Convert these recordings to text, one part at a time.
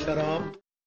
شراب.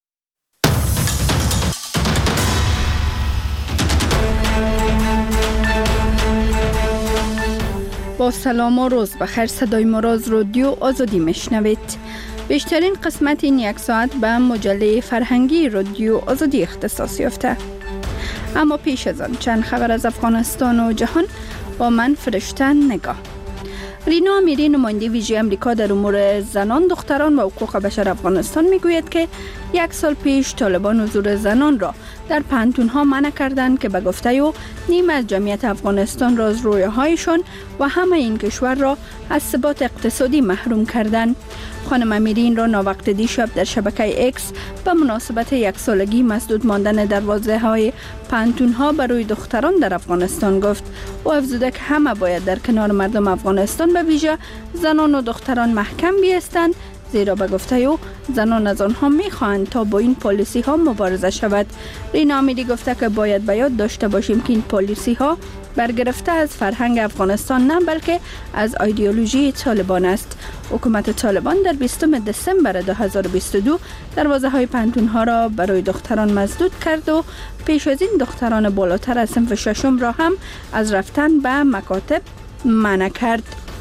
با سلام و روز بخیر، صدای مراز رادیو آزادی میشنوید. بیشترین قسمت این یک ساعت به مجله فرهنگی رادیو آزادی اختصاص یافته. اما پیش از آن چند خبر از افغانستان و جهان با من فرشته نگاه. رینا امیری، نماینده ویژه امریکا در امور زنان، دختران و حقوق بشر افغانستان میگوید که یک سال پیش طالبان حضور زنان را در پانتون‌ها منع کردند که به گفته او نیم از جمعیت افغانستان را از رویاهایشان و همه این کشور را از ثبات اقتصادی محروم کردند. خانم امیری این را ناوقت دیشب در شبکه اکس به مناسبت یک سالگی مسدود ماندن دروازه‌های پانتون‌ها برای دختران در افغانستان گفت. او افزوده که همه باید در کنار مردم افغانستان به ویژه زنان و دختران محکم بایستند، زیرا به گفته او زنان از آنها می‌خواهند تا با این پالیسی ها مبارزه شود. رینا امیری گفته که باید به یاد داشته باشیم که این پالیسی ها برگرفته از فرهنگ افغانستان نه بلکه از ایدئولوژی طالبان است. حکومت طالبان در 20 دسامبر 2022 دروازه‌های پانتون‌ها را برای دختران مسدود کرد و پیش از این دختران بالاتر از صنف ششم را هم از رفتن به مکاتب منع کرد.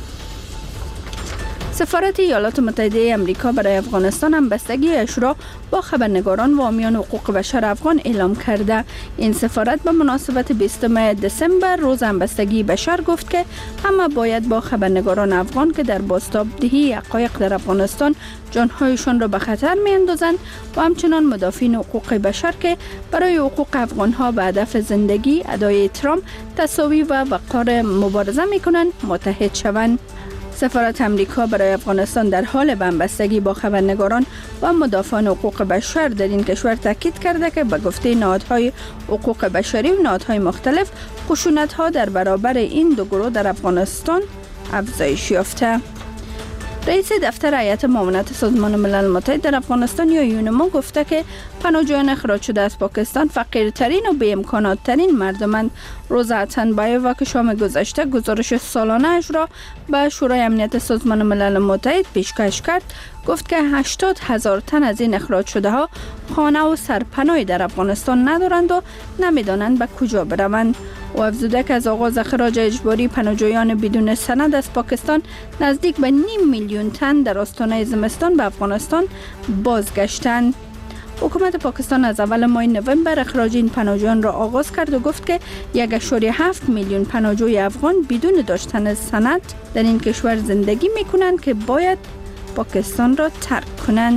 سفارت ایالات متحده آمریکا برای افغانستان همبستگی‌اش را با خبرنگاران و حامیان حقوق بشر افغان اعلام کرده. این سفارت به مناسبت 20 دسامبر روز همبستگی بشر گفت که همه باید با خبرنگاران افغان که در بازتاب‌دهی حقایق در افغانستان جانهایشان را به خطر می‌اندازند و همچنان مدافعین حقوق بشر که برای حقوق افغان‌ها به هدف زندگی، ادای احترام، تساوی و وقار مبارزه می‌کنند متحد شوند. سفارت امریکا برای افغانستان در حال بنبستگی با خبرنگاران و مدافعان حقوق بشر در این کشور تاکید کرده که به گفته نهادهای حقوق بشری و نهادهای مختلف خشونت‌ها در برابر این دو گروه در افغانستان افزایش یافته. رئیس دفتر هیئت معاونت سازمان ملل متحد در افغانستان یا یونما گفته که پناهجویان اخراج شده از پاکستان فقیرترین و بی امکانات‌ترین مردمند. روزا اتنبایووا که شام گذشته گزارش سالانه اش را به شورای امنیت سازمان ملل متحد پیشکش کرد، گفت که 80,000 تن از این اخراج شده ها خانه و سرپناهی در افغانستان ندارند و نمیدانند به کجا بروند. و افزوده که از آغاز اخراج اجباری پناهجویان بدون سند از پاکستان نزدیک به 5 میلیون تن در آستانه زمستان به افغانستان بازگشتند. حکومت پاکستان از اول ماه نوامبر اخراج این پناهجویان را آغاز کرد و گفت که 1.7 میلیون پناهجوی افغان بدون داشتن سند در این کشور زندگی می‌کنند که باید پاکستان را ترک کنند.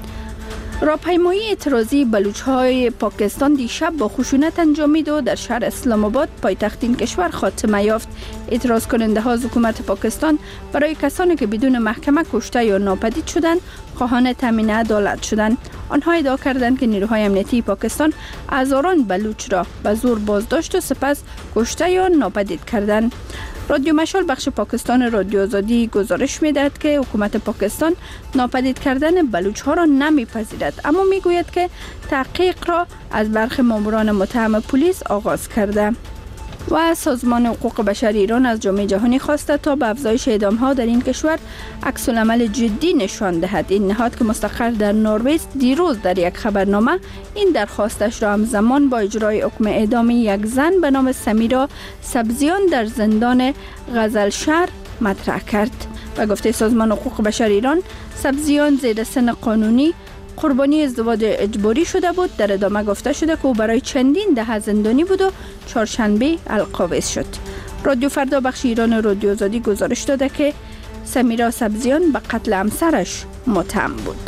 راهپیمایی اعتراضی بلوچ‌های پاکستان دیشب با خشونت انجامید و در شهر اسلام آباد پایتخت این کشور خاتمه یافت. اعتراض کننده ها از حکومت پاکستان برای کسانی که بدون محکمه کشته یا ناپدید شدند خواهان تامین عدالت شدند. آنها ادعا کردند که نیروهای امنیتی پاکستان هزاران بلوچ را به زور بازداشت و سپس کشته یا ناپدید کردند. رادیو مشال بخش پاکستان رادیو آزادی گزارش می‌دهد که حکومت پاکستان ناپدید کردن بلوچ ها را نمی‌پذیرد، اما می‌گوید که تحقیق را از برخی ماموران متهم پلیس آغاز کرده. و سازمان حقوق بشر ایران از جامعه جهانی خواسته تا به افزایش اعدام‌ها در این کشور عکس‌العمل جدی نشان دهد. این نهاد که مستقر در نروژ دیروز در یک خبرنامه این درخواستش را همزمان با اجرای حکم اعدام یک زن به نام سمیرا سبزیان در زندان غزلشهر مطرح کرد. و گفته سازمان حقوق بشر ایران، سبزیان زیر سن قانونی قربانی ازدواج اجباری شده بود. در ادامه گفته شده که او برای چندین دهه زندانی بود و چهارشنبه القابض شد. رادیو فردا بخش ایران رادیو آزادی گزارش داده که سمیرا سبزیان به قتل همسرش متهم بود.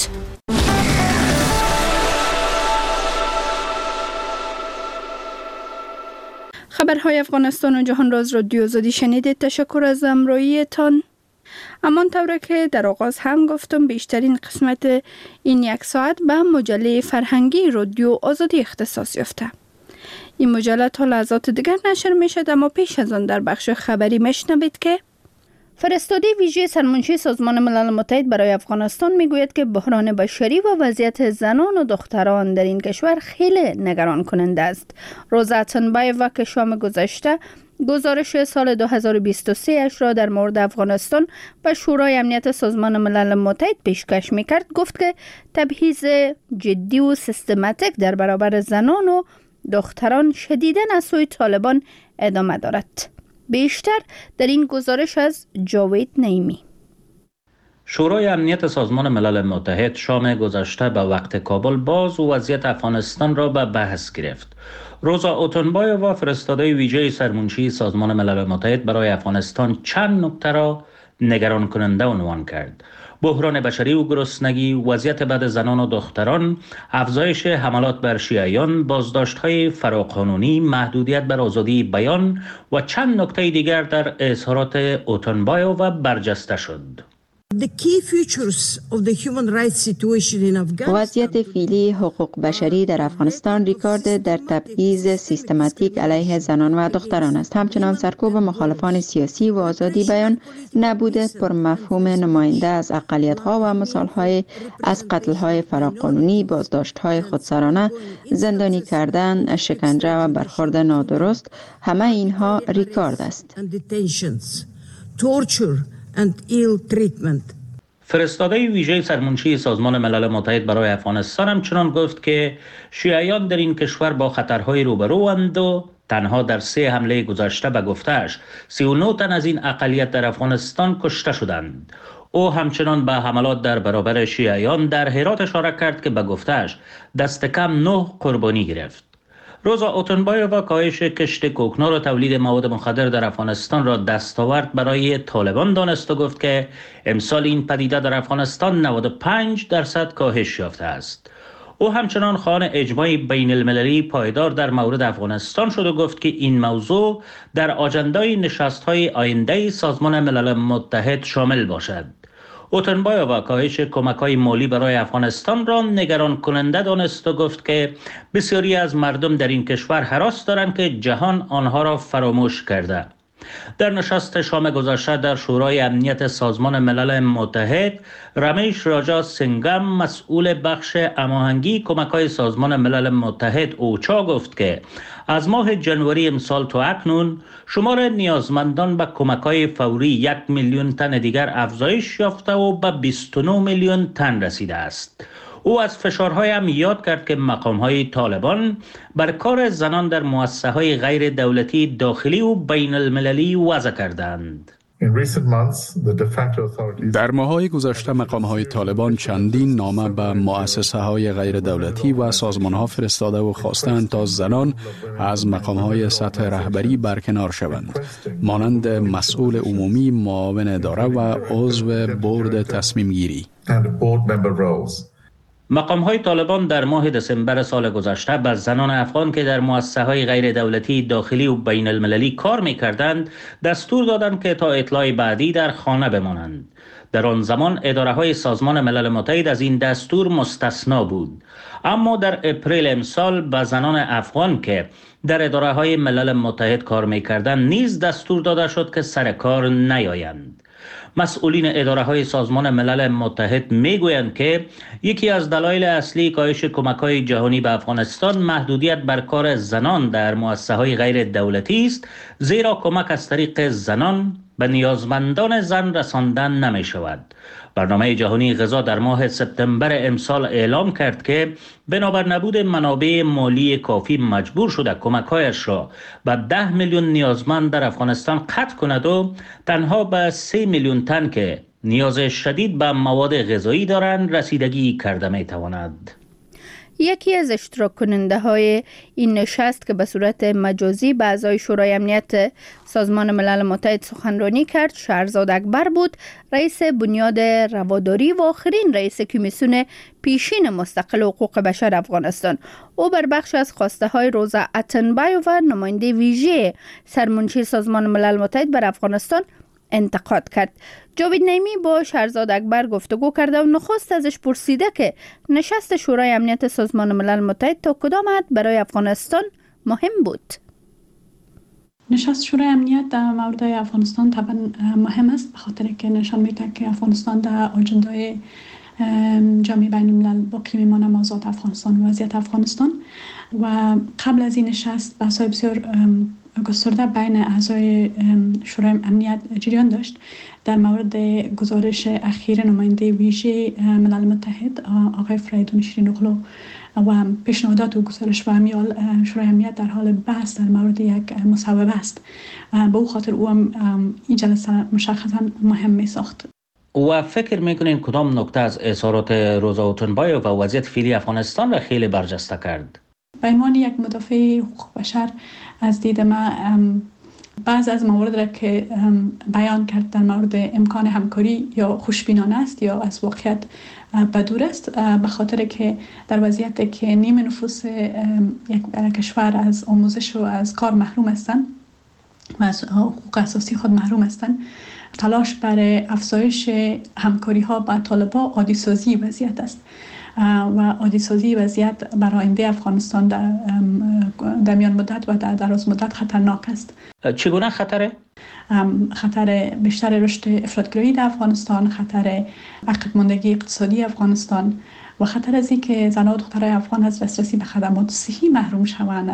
خبرهای افغانستان و جهان را از رادیو آزادی شنیدید. تشکر از همراهیتان. همان طوره که در آغاز هم گفتم، بیشترین قسمت این یک ساعت به مجله فرهنگی رادیو آزادی اختصاص یافته. این مجله تا لحظات دیگر نشر می شد، اما پیش از آن در بخش خبری میشنوید که فرستاده ویژه سرمنشی سازمان ملل متحد برای افغانستان میگوید که بحران بشری و وضعیت زنان و دختران در این کشور خیلی نگران کننده است. روزا اتنبایووا که شام گذشته گزارش سال 2023 اش را در مورد افغانستان و شورای امنیت سازمان ملل متحد پیشکش می‌کرد. گفت که تبعیض جدی و سیستماتیک در برابر زنان و دختران شدیداً از سوی طالبان ادامه دارد. بیشتر در این گزارش از جاوید نعیمی. شورای امنیت سازمان ملل متحد شام گذشته به وقت کابل باز وضعیت افغانستان را به بحث گرفت. روزا اوتونبایووا فرستاده ویژه سرمنشی سازمان ملل متحد برای افغانستان چند نکته را نگران کننده عنوان کرد. بحران بشری و گرسنگی، وضعیت بد زنان و دختران، افزایش حملات بر شیعیان، بازداشت‌های فراقانونی، محدودیت بر آزادی بیان و چند نکته دیگر در اظهارات اوتونبایووا برجسته شد. وضعیت فعلی حقوق بشری در افغانستان ریکارد در تبعیض سیستماتیک علیه زنان و دختران است. همچنان سرکوب مخالفان سیاسی و آزادی بیان، نبود پر مفهوم نماینده از اقلیت‌ها و مثال‌های از قتل‌های فراقانونی، بازداشت‌های خودسرانه، زندانی کردن، شکنجه و برخورد نادرست، همه اینها ریکارد است. فرستاده ویژه سرمنشی سازمان ملل متحد برای افغانستان همچنان گفت که شیعیان در این کشور با خطرهای روبروند و تنها در 3 حمله گذشته به گفته‌اش 39 تن از این اقلیت در افغانستان کشته شدند. او همچنان به حملات در برابر شیعیان در هرات اشاره کرد که به گفته‌اش دست کم 9 قربانی گرفت. روزا اوتونبایووا کاهش کشت کوکنار و تولید مواد مخدر در افغانستان را دستاورد برای طالبان دانست و گفت که امسال این پدیده در افغانستان 95% کاهش یافته است. او همچنان خواهان اجماع بین المللی پایدار در مورد افغانستان شد و گفت که این موضوع در آجندای نشست‌های آینده سازمان ملل متحد شامل باشد. اوتونبایووا کاهش کمک‌های مالی برای افغانستان را نگران کننده دانست و گفت که بسیاری از مردم در این کشور هراس دارند که جهان آنها را فراموش کرده. در نشست شام گذشته در شورای امنیت سازمان ملل متحد، رمیش راجا سنگم مسئول بخش هماهنگی کمک‌های سازمان ملل متحد اوچا گفت که از ماه جنوری امسال تا اکنون شمار نیازمندان به کمک‌های فوری 1 میلیون تن دیگر افزایش یافته و به 29 میلیون تن رسیده است. او از فشارهای هم یاد کرد که مقام‌های طالبان بر کار زنان در مؤسسه‌های غیر دولتی داخلی و بین المللی وضع کردند. در ماه‌های گذشته مقام‌های طالبان چندین نامه به مؤسسه‌های غیر دولتی و سازمان‌ها فرستاده و خواستند تا زنان از مقام‌های سطح رهبری برکنار شوند، مانند مسئول عمومی، معاون اداره و عضو بورد تصمیم گیری. مقام‌های طالبان در ماه دسامبر سال گذشته به زنان افغان که در مؤسسه‌های غیر دولتی داخلی و بین المللی کار می‌کردند دستور دادند که تا اطلاع بعدی در خانه بمانند. در آن زمان اداره‌های سازمان ملل متحد از این دستور مستثنا بود، اما در اپریل امسال به زنان افغان که در اداره‌های ملل متحد کار می‌کردند نیز دستور داده شد که سر کار نیایند. مسئولین اداره‌های سازمان ملل متحد میگویند که یکی از دلایل اصلی کاهش کمک‌های جهانی به افغانستان محدودیت بر کار زنان در مؤسسه‌های غیر دولتی است، زیرا کمک از طریق زنان به نیازمندان زن رساندن نمی‌شود. برنامه جهانی غذا در ماه سپتامبر امسال اعلام کرد که بنابر نبود منابع مالی کافی مجبور شده کمک‌هایش را به 10 میلیون نیازمند در افغانستان قطع کند و تنها به 3 میلیون تن که نیاز شدید به مواد غذایی دارند رسیدگی کرده می‌تواند. یکی از اشتراک کننده های این نشست که به صورت مجازی به اعضای شورای امنیت سازمان ملل متحد سخنرانی کرد شهرزاد اکبر بود، رئیس بنیاد رواداری و آخرین رئیس کمیسیون پیشین مستقل حقوق بشر افغانستان. او بر بخش از خواسته های روزا اوتونبایووا نماینده ویژه سرمنشی سازمان ملل متحد بر افغانستان انتقاد کرد. جاوید نعیمی با شهرزاد اکبر گفتگو کرده و نخست ازش پرسیده که نشست شورای امنیت سازمان ملل متحد تا کدام حد برای افغانستان مهم بود. نشست شورای امنیت در مورد افغانستان طبعا مهم است، به خاطر که نشان میده که افغانستان در آجندای جامعه بین الملل باقی میمانه، موضوعات افغانستان و وضعیت افغانستان. و قبل از این نشست بحث‌های بسیار گسترده بین اعضای شورای امنیت جریان داشت در مورد گزارش اخیر نماینده ویژه ملل متحد آقای فریدون شیرین اغلو و پیشنهادات و گزارش و امیال شورای امنیت در حال بحث در مورد یک مصوبه است. به او خاطر او هم این جلسه مشخصا مهم می ساخت. و فکر میکنین کدام نکته از اظهارات روزا اوتنبایوف و وضعیت فعلی افغانستان را خیلی برجسته کرد؟ به عنوان یک مدافع حقوق بشر از دید من بعض از موارد را که بیان کرد در مورد امکان همکاری یا خوشبینانه است یا از واقعیت بدور است، به خاطر که در وضعیتی که نیم نفوس یک کشور از آموزش و از کار محروم هستند و از حقوق اساسی خود محروم هستند، تلاش برای افزایش همکاری ها با طالبان عادی سازی وضعیت است و عادی سازی وضعیت برای آینده افغانستان در میان مدت و در دراز مدت خطرناک است. چگونه خطره؟ خطر بیشتر رشد افراطگرایی در افغانستان، خطر عقب ماندگی اقتصادی افغانستان و خطر از این که زنان و دخترای افغان از دسترسی به خدمات صحی محروم شوند،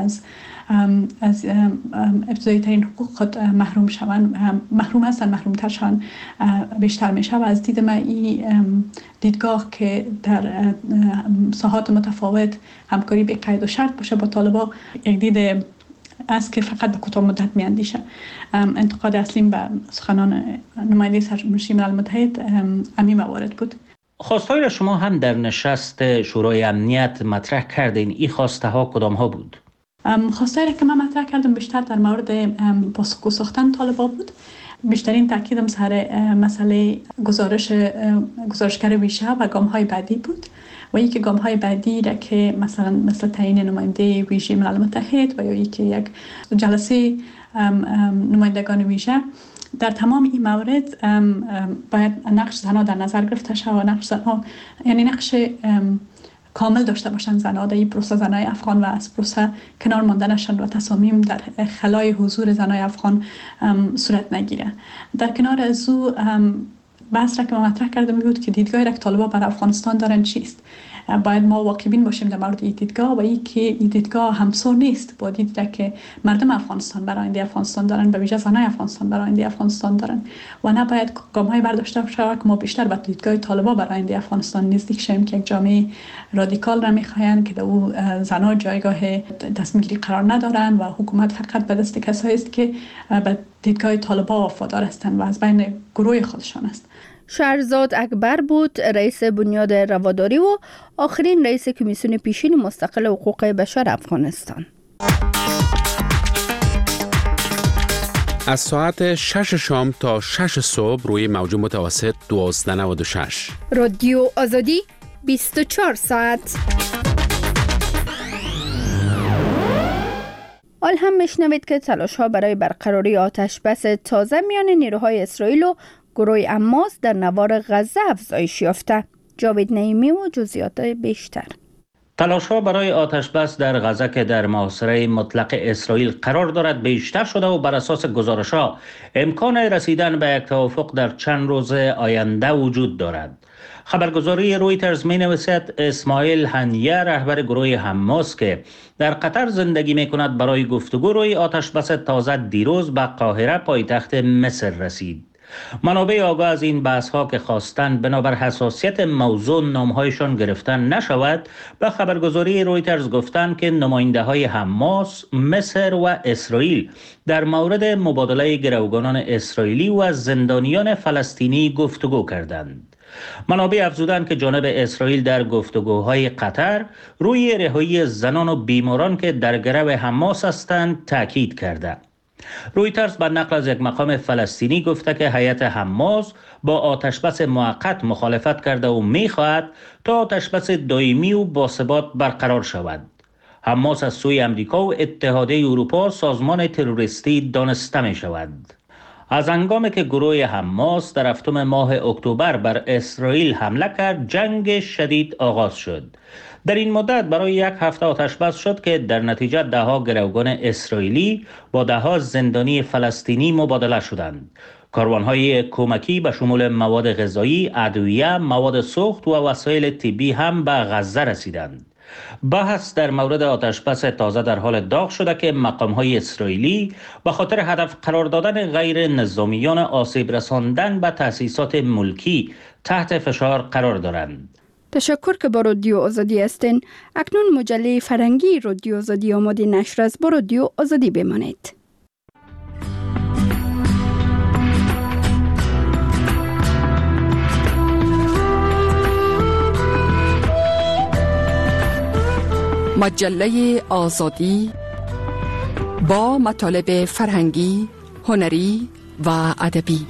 از ابتدایی ترین حقوق خود محروم شوند، محروم هستند، محروم تر شوند بیشتر میشه. و از دید من این دیدگاه که در ساحات متفاوت همکاری به قید و شرط باشه با طالبان یک دید است که فقط به کوتاه مدت میاندیشه. انتقاد اصلیم به سخنان نماینده سرمنشی ملل متحد همین موارد بود. خواسته‌ای را شما هم در نشست شورای امنیت مطرح کردین. این خواسته ها کدام ها بود؟ خواسته را که من مطرح کردم بیشتر در مورد پاسخگو ساختن طالبان بود. بیشترین تاکیدم سر مسئله گزارشگر ویژه و گام‌های بعدی بود و اینکه گام‌های بعدی را که مثل تعیین نماینده ویژه ملل متحد و یا اینکه یک جلسه نمایندگان ویژه، در تمام این موارد باید نقش زنها در نظر گرفته شود و نقش زنها یعنی نقش کامل داشته باشند زنها در این پروسه زنای افغان و از پروسه کنار ماندنشان و تصامیم در خلای حضور زنای افغان صورت نگیره. در کنار از او بحث را که ما مطرح کردم بود که دیدگاهی را که طالبان بر افغانستان دارن چیست. باید ما واقع‌بین باشیم در مورد این دیدگاه و این که این دیدگاه همسو نیست با دیدگاهی که مردم افغانستان برای آینده افغانستان دارن، به ویژه زنای افغانستان برای آینده افغانستان دارن و نباید گام‌های برداشته شود که ما بیشتر به دیدگاه طالبان برای آینده افغانستان نزدیک شیم که یک جامعه رادیکال را می‌خواهند که در او زنها جایگاه تصمیم‌گیری قرار ندارن و حکومت فقط به دست کسایی است که به دیدگاه طالبان وفادار هستند و از بین گروه خودشان است. شهرزاد اکبر بود، رئیس بنیاد رواداری و آخرین رئیس کمیسیون پیشین مستقل حقوق بشر افغانستان. از ساعت 6 شام تا 6 صبح روی موج متوسط 1296 رادیو آزادی 24 ساعت. حال هم میشنوید که تلاش ها برای برقراری آتش بس تازه میان نیروهای اسرائیل و گروه حماس در نوار غزه افزایش یافته. جاوید نعیمی و جزئیات بیشتر. تلاش‌ها برای آتش‌بس در غزه که در محاصره مطلق اسرائیل قرار دارد بیشتر شده و بر اساس گزارش‌ها امکان رسیدن به یک توافق در چند روز آینده وجود دارد. خبرگزاری رویترز می‌نویسد اسماعیل هنیه رهبر گروه حماس که در قطر زندگی می‌کند برای گفتگو روی آتش‌بس تازه دیروز به قاهره پایتخت مصر رسید. منابع آگاه از این بحث‌ها که خواستند بنابر حساسیت موضوع نام‌هایشان گرفتن نشود به خبرگزاری رویترز گفتند که نماینده‌های حماس، مصر و اسرائیل در مورد مبادله گروگانان اسرائیلی و زندانیان فلسطینی گفتگو کردند. منابع افزودند که جانب اسرائیل در گفتگوهای قطر روی رهایی زنان و بیماران که در گرو حماس هستند تاکید کرده. رویترز به نقل از یک مقام فلسطینی گفته که هیئت حماس با آتشبس موقت مخالفت کرده و می‌خواهد تا آتشبس دائمی و باثبات برقرار شود. حماس از سوی امریکا و اتحادیه اروپا سازمان تروریستی دانسته می شود. از هنگامی که گروه حماس در هفتم ماه اکتبر بر اسرائیل حمله کرد، جنگ شدید آغاز شد. در این مدت برای یک هفته آتشبس شد که در نتیجه دهها گروگان اسرائیلی با دهها زندانی فلسطینی مبادله شدند. کاروان‌های کمکی به شمول مواد غذایی، ادویه، مواد سوخت و وسایل طبی هم به غزه رسیدند. بحث در مورد آتشبس تازه در حال داغ شده که مقام‌های اسرائیلی به خاطر هدف قرار دادن غیر نظامیان آسیب رساندن به تأسیسات ملکی تحت فشار قرار دارند. تشکر که با رادیو آزادی هستین. اکنون مجله فرهنگی رادیو آزادی آماده نشر است. با رادیو آزادی بمانید. مجله آزادی با مطالب فرهنگی، هنری و ادبی.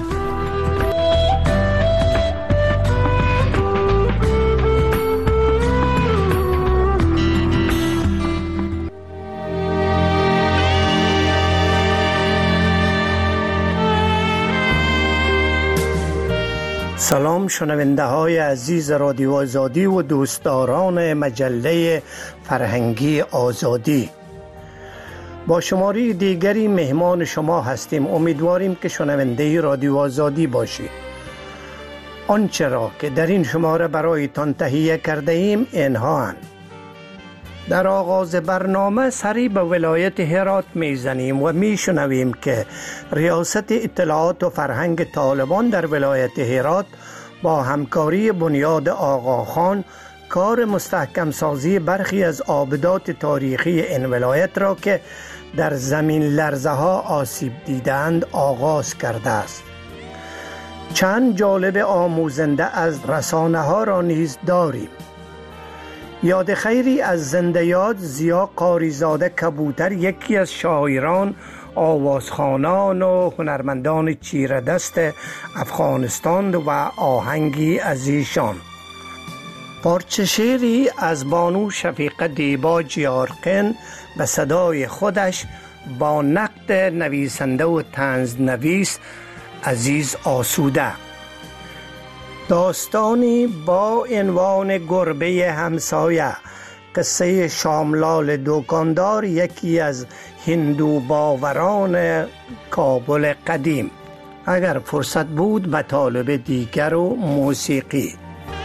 سلام شنونده های عزیز رادیو آزادی و دوستداران مجله فرهنگی آزادی. با شماره دیگری مهمان شما هستیم. امیدواریم که شنونده رادیو آزادی باشید. آنچه را که در این شماره برایتان تهیه کرده ایم اینها هستند. در آغاز برنامه سری به ولایت هرات میزنیم و میشنویم که ریاست اطلاعات و فرهنگ طالبان در ولایت هرات با همکاری بنیاد آقاخان کار مستحکم سازی برخی از آبدات تاریخی این ولایت را که در زمین لرزه ها آسیب دیدند آغاز کرده است. چند جالب آموزنده از رسانه ها را نیز داریم. یاد خیری از زنده یاد زیا قاریزاده کبوتر، یکی از شاعران، آوازخوانان و هنرمندان چیره دست افغانستان و آهنگی از ایشان. پارچه شعری از بانو شفیقه دیبا جیارقین به صدای خودش با نقد نویسنده و طنز نویس عزیز آسوده. داستانی با عنوان گربه همسایه، قصه شاملال دکاندار، یکی از هندو باوران کابل قدیم. اگر فرصت بود مطالب دیگر و موسیقی.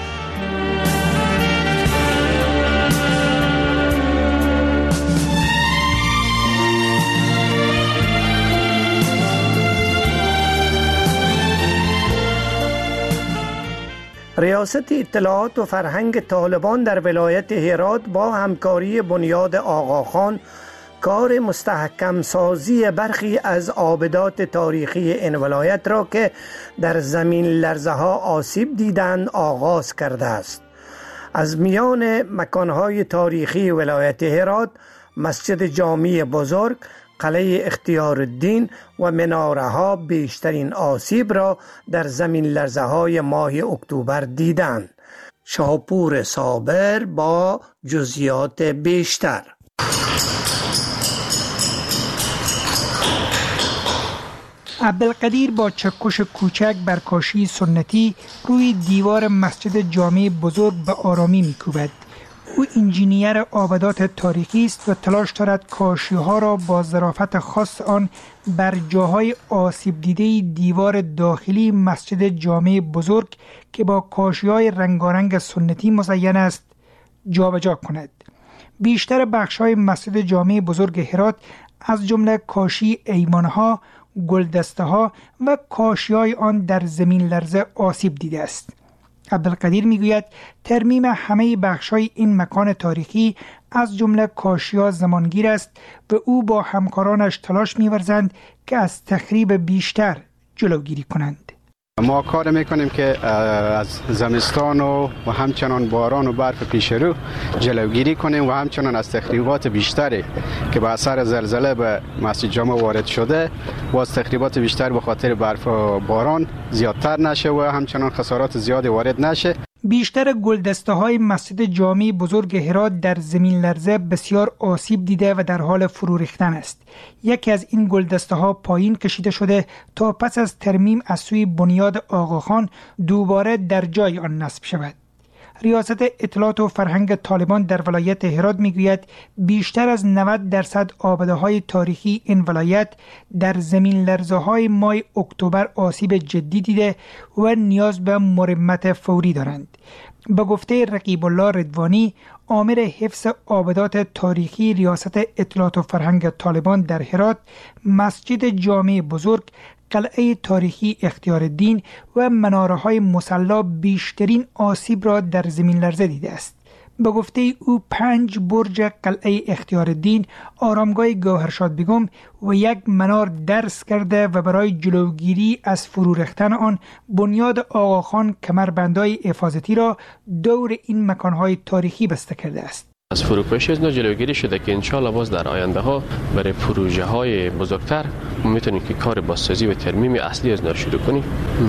ریاست اطلاعات و فرهنگ طالبان در ولایت هرات با همکاری بنیاد آقاخان کار مستحکم سازی برخی از آبدات تاریخی این ولایت را که در زمین لرزه ها آسیب دیدند آغاز کرده است. از میان مکانهای تاریخی ولایت هرات مسجد جامی بزرگ، قلعه اختیارالدین و مناره ها بیشترین آسیب را در زمین لرزه های ماه اکتبر دیدند. شاپور صابر با جزئیات بیشتر. عبدالقدیر با چکش کوچک بر کاشی سنتی روی دیوار مسجد جامع بزرگ به آرامی می‌کوبد. او انجینیر آبدات تاریخی است و تلاش دارد کاشی‌ها را با ظرافت خاص آن بر جاهای آسیب دیده دیوار داخلی مسجد جامع بزرگ که با کاشی‌های رنگارنگ سنتی مزین است جابجا کند. بیشتر بخش‌های مسجد جامع بزرگ هرات از جمله کاشی ایمان‌ها، گلدسته‌ها و کاشی‌های آن در زمین لرزه آسیب دیده است. عبدالقدیر میگوید ترمیم همه بخش‌های این مکان تاریخی از جمله کاشی‌ها زمانگیر است و او با همکارانش تلاش می‌ورزند که از تخریب بیشتر جلوگیری کنند. ما کار میکنیم که از زمستان و همچنان باران و برف پیش رو جلوگیری کنیم و همچنان از تخریبات بیشتری که به اثر زلزله به مسجد جامع وارد شده باز تخریبات بیشتر به خاطر برف و باران زیادتر نشه و همچنان خسارات زیادی وارد نشه. بیشتر گلدسته‌های مسجد جامع بزرگ هرات در زمین لرزه بسیار آسیب دیده و در حال فرو ریختن است. یکی از این گلدسته‌ها پایین کشیده شده تا پس از ترمیم از سوی بنیاد آقاخان دوباره در جای آن نصب شود. ریاست اطلاعات و فرهنگ طالبان در ولایت هرات میگوید بیشتر از 90% آباده‌های تاریخی این ولایت در زمین لرزه‌های ماه اکتبر آسیب جدی دیده و نیاز به مرمت فوری دارند. به گفته رقیب الله رضوانی، آمر حفظ آبادات تاریخی ریاست اطلاعات و فرهنگ طالبان در هرات، مسجد جامع بزرگ، قلعه تاریخی اختیارالدین و مناره‌های مصلی بیشترین آسیب را در زمین لرزه دیده است. به گفته او 5 برج قلعه اختیارالدین، آرامگاه گوهرشاد بیگم و یک منار درس کرده و برای جلوگیری از فرو ریختن آن بنیاد آقاخان کمربندهای حفاظتی را دور این مکانهای تاریخی بسته کرده است. از فروپاشی از جلوگیری شده که انشالله باز در آینده ها برای پروژه های بزرگتر میتونیم که کار بازسازی و ترمیم اصلی از شروع کنیم.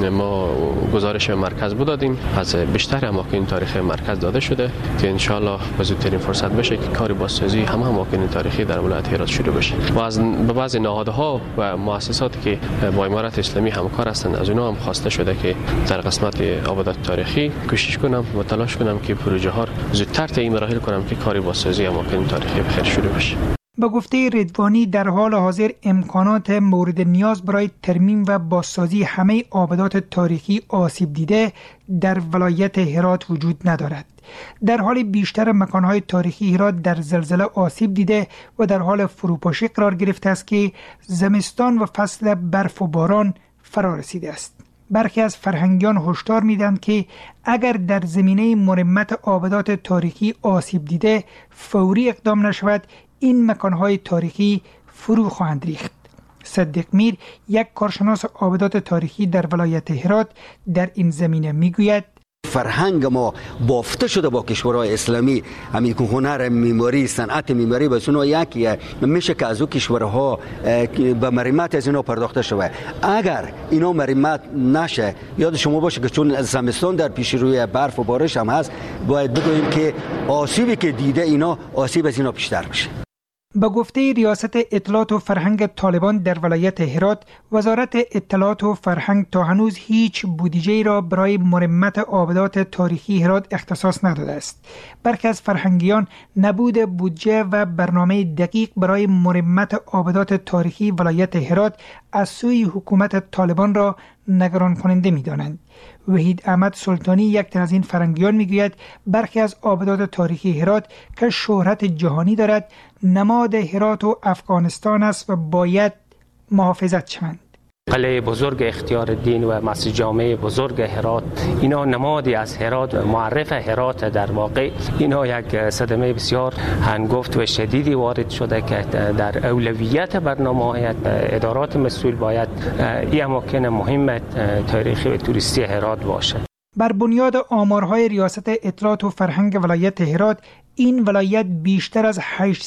ما گزارش مرکز بدادیم، از بیشتر اماکن تاریخی مرکز داده شده که انشالله به زودترین فرصت بشه که کار بازسازی همه اماکن تاریخی در ولایت هرات شروع بشه. و از بعضی نهادها و مؤسساتی که با امارت اسلامی همکار هستند از اونها هم خواسته شده که در قسمت آبادات تاریخی کوشش کنم و تلاش کنم که پروژه ها زودتر طی مراحل کنم که کاری بازسازی اماکن تاریخی بخیر شروع بشه. به گفته رضوانی در حال حاضر امکانات مورد نیاز برای ترمیم و بازسازی همه آبادات تاریخی آسیب دیده در ولایت هرات وجود ندارد. در حال بیشتر مکانهای تاریخی هرات در زلزله آسیب دیده و در حال فروپاشی قرار گرفته است که زمستان و فصل برف و باران فرا رسیده است. برخی از فرهنگیان هشدار میدن که اگر در زمینه مرمت آبادات تاریخی آسیب دیده فوری اقدام نشود، این مکانهای تاریخی فرو خواهند ریخت. صدیق میر، یک کارشناس آبادات تاریخی در ولایت هرات، در این زمینه میگوید فرهنگ ما بافته شده با کشورهای اسلامی، همین که هنر معماری، صنعت معماری بس اونها یکیه، میشه که از او کشورها به مرمت از اینا پرداخته شود. اگر اینا مرمت نشه، یاد شما باشه که چون زمستان در پیش روی برف و بارش هم هست، باید بگوییم که آسیبی که دیده اینا آسیب از اینا بیشتر بشه. به گفته ریاست اطلاعات و فرهنگ طالبان در ولایت هرات، وزارت اطلاعات و فرهنگ تا هنوز هیچ بودجه‌ای را برای مرمت آبادات تاریخی هرات اختصاص نداده است. برخی از فرهنگیان نبود بودجه و برنامه دقیق برای مرمت آبادات تاریخی ولایت هرات از سوی حکومت طالبان را نگران کننده می‌دانند. وحید احمد سلطانی، یک تن از این فرهنگیان، میگوید برخی از آبادات تاریخی هرات که شهرت جهانی دارد نماد هرات و افغانستان است و باید محافظت شوند. قلعه بزرگ اختیارالدین و مسجد جامع بزرگ هرات، اینا نمادی از هرات، معرف هرات. در واقع اینا یک صدمه بسیار هنگفت و شدیدی وارد شده که در اولویت برنامه ادارات مسئول باید این اماکن مهم تاریخی و توریستی هرات باشه. بر بنیاد آمارهای ریاست اطلاعات و فرهنگ ولایت هرات، این ولایت بیشتر از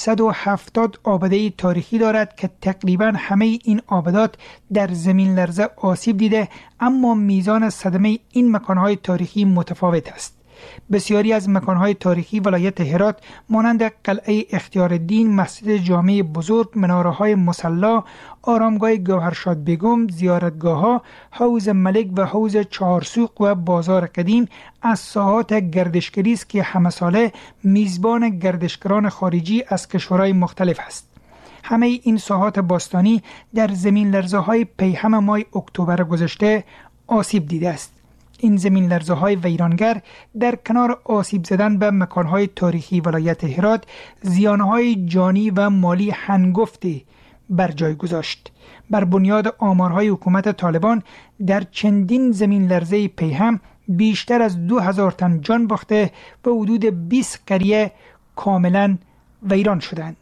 870 آباده تاریخی دارد که تقریبا همه این آبادات در زمین لرزه آسیب دیده، اما میزان صدمه این مکانهای تاریخی متفاوت است. بسیاری از مکانهای تاریخی ولایت هرات مانند قلعه اختیارالدین، مسجد جامع بزرگ، مناره‌های مصلی، آرامگاه گوهرشاد بیگم، زیارتگاه‌ها، حوض ملک و حوض چهارسوق و بازار قدیم از ساحات گردشگری است که همه ساله میزبان گردشگران خارجی از کشورهای مختلف است. همه این ساحات باستانی در زمین لرزه‌های پیهم ماه اکتبر گذشته آسیب دیده است. این زمین لرزه‌های ویرانگر در کنار آسیب زدن به مکانهای تاریخی ولایت هرات، زیانهای جانی و مالی هنگفتی بر جای گذاشت. بر بنیاد آمارهای حکومت طالبان در چندین زمین لرزه پیهم بیشتر از 2000 تن جان باخته و حدود 20 قریه کاملا ویران شدند.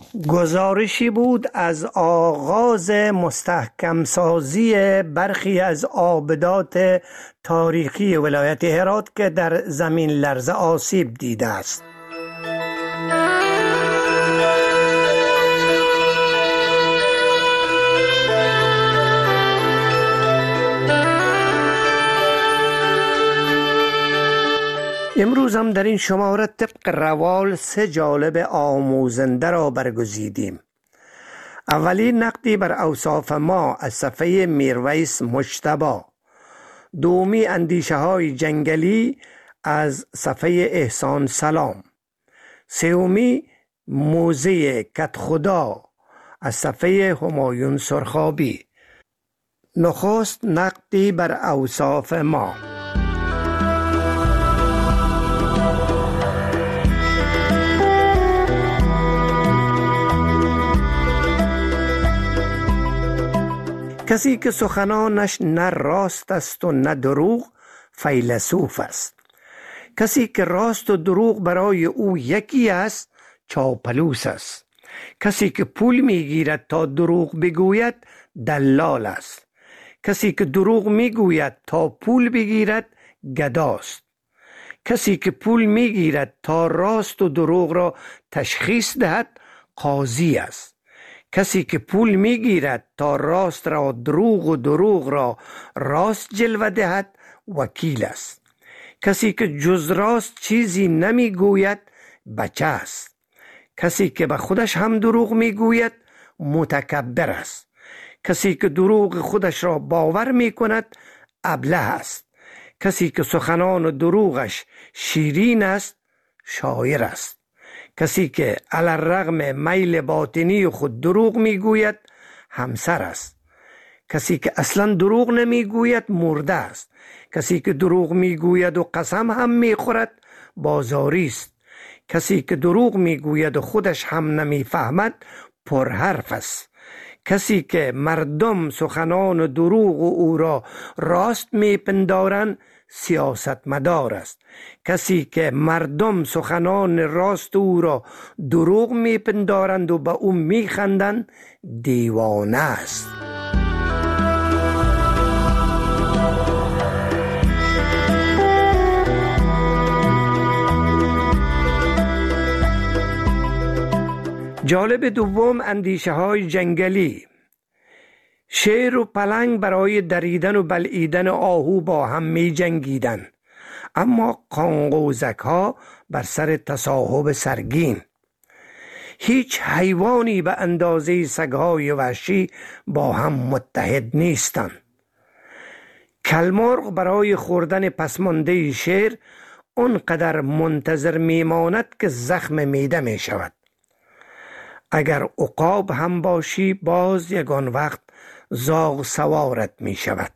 گزارشی بود از آغاز مستحکم سازی برخی از آبادات تاریخی ولایت هرات که در زمین لرزه آسیب دیده است. امروز هم در این شماره طبق روال 3 جالب آموزنده را برگزیدیم. اولی نقدی بر اوصاف ما از صفحه میرویس مجتبی. دومی اندیشه های جنگلی از صفحه احسان سلام. سومی موزه کدخدا از صفحه همایون سرخابی. نخست نقدی بر اوصاف ما. کسی که سخنانش نه راست است و نه دروغ فیلسوف است. کسی که راست و دروغ برای او یکی است چاپلوس است. کسی که پول میگیرد تا دروغ بگوید دلال است. کسی که دروغ میگوید تا پول بگیرد گداست. کسی که پول میگیرد تا راست و دروغ را تشخیص دهد قاضی است. کسی که پول میگیرد تا راست را دروغ و دروغ را راست جلوه دهد وکیل است. کسی که جز راست چیزی نمیگوید بچه است. کسی که به خودش هم دروغ میگوید متکبر است. کسی که دروغ خودش را باور میکند ابله است. کسی که سخنان و دروغش شیرین است شاعر است. کسی که علی الرغم میل باطنی خود دروغ میگوید همسر است. کسی که اصلا دروغ نمیگوید مرده است. کسی که دروغ میگوید و قسم هم میخورد بازاری است. کسی که دروغ میگوید و خودش هم نمیفهمد پرحرف است. کسی که مردم سخنان و دروغ و او را راست میپندارند سیاستمدار است. کسی که مردم سخنان راست او را دروغ میپندارند و به او میخندند دیوانه است. جالب دوم اندیشه های جنگلی. شیر و پلنگ برای دریدن و بلعیدن آهو با هم می جنگیدن، اما قانقوزک ها بر سر تصاحب سرگین. هیچ حیوانی به اندازه سگهای وحشی با هم متحد نیستند. کلمرغ برای خوردن پسمانده شیر اونقدر منتظر میماند که زخم میده می شود. اگر عقاب هم باشی باز یگان وقت زاغ سوارت می شود.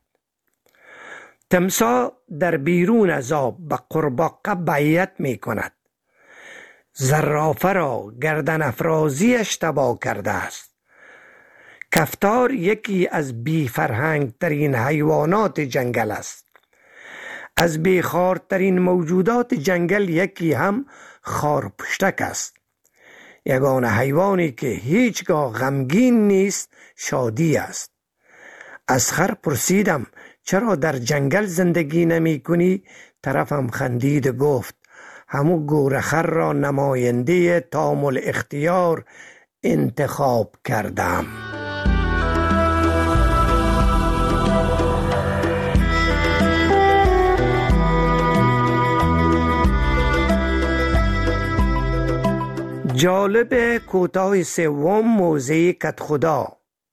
تمساح در بیرون از آب به قورباغه بیعت می کند. زرافه را گردن افرازیش تباه کرده است. کفتار یکی از بی فرهنگ ترین حیوانات جنگل است. از بیخوارترین موجودات جنگل یکی هم خارپشتک است. یگانه حیوانی که هیچگاه غمگین نیست شادی است. از خر پرسیدم چرا در جنگل زندگی نمی کنی؟ طرفم خندید گفت همو گورخر را نماینده تام الاختیار انتخاب کردم. جالب کوتاه سوم موزه کدخدا.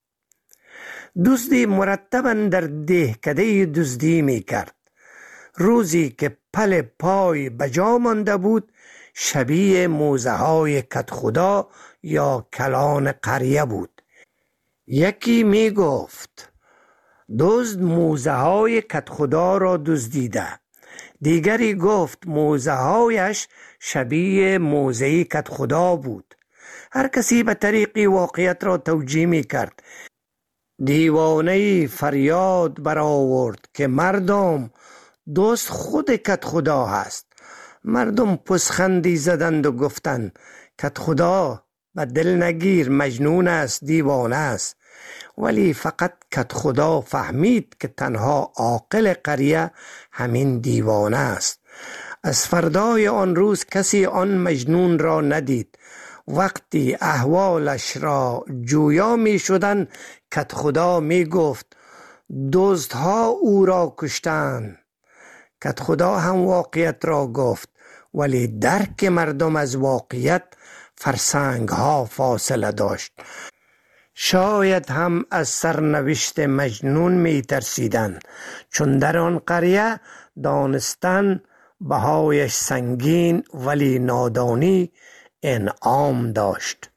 دزدی مرتباً در دهکده دزدی می کرد. روزی که پل پای بجا مانده بود شبیه موزه های کدخدا یا کلان قریه بود. یکی می گفت دزد موزه های کدخدا را دزدیده. دیگری گفت موزه هایش شبیه موزه کدخدا بود. هر کسی به طریقی واقعیت را توجیه می کرد. دیوانه فریاد برآورد که مردم دزد خود کدخدا هست. مردم پوزخندی زدند و گفتند کدخدا به دل نگیر، مجنون است، دیوانه است. ولی فقط کدخدا فهمید که تنها عاقل قریه همین دیوانه است. از فردای آن روز کسی آن مجنون را ندید. وقتی احوالش را جویا می شدن کدخدا می گفت دزدها او را کشتند. کدخدا هم واقعیت را گفت، ولی درک مردم از واقعیت فرسنگ ها فاصله داشت. شاید هم از سرنوشت مجنون می ترسیدن، چون در آن قریه دانستن بهایش سنگین ولی نادانی انعام داشت.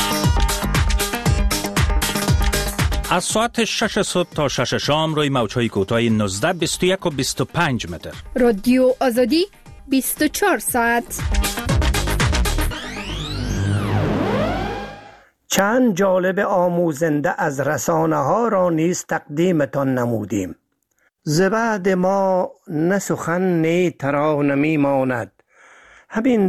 از ساعت 6 صبح تا 6 شام روی موج‌های کوتاه 19، 21 و 25 متر. رادیو آزادی 24 ساعت. چند جالب آموزنده از رسانه ها را نیز تقدیمتان نمودیم. زبعد ما نه سخن نه ترانه می ماند. همین